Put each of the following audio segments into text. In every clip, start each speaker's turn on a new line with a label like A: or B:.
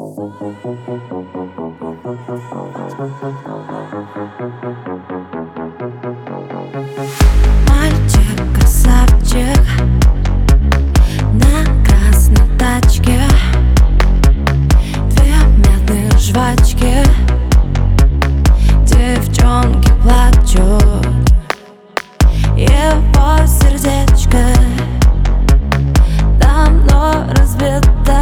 A: Мальчик, красавчик, на красной тачке, две медные жвачки, девчонки плачут, его сердечко давно разбито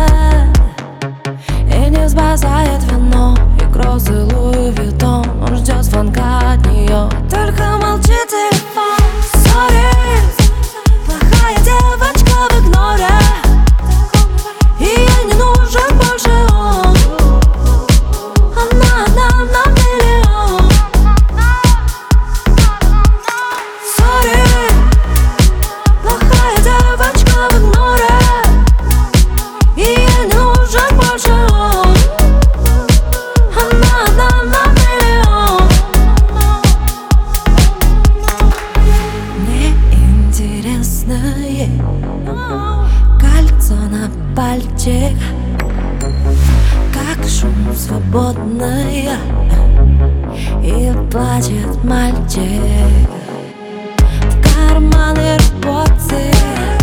A: и не спасает вино и грозы Луи Виттон. Он ждет звонка от нее, только молчит телефон. Сори, плохая девочка в игноре, и ей не нужен больше он. Она на миллион. Сори, плохая девочка в игноре, и ей не нужен больше он. Она на миллион. Мне интересно ей кольцо на пальчик, как шум свободный, и плачет мальчик. В карманы рвотся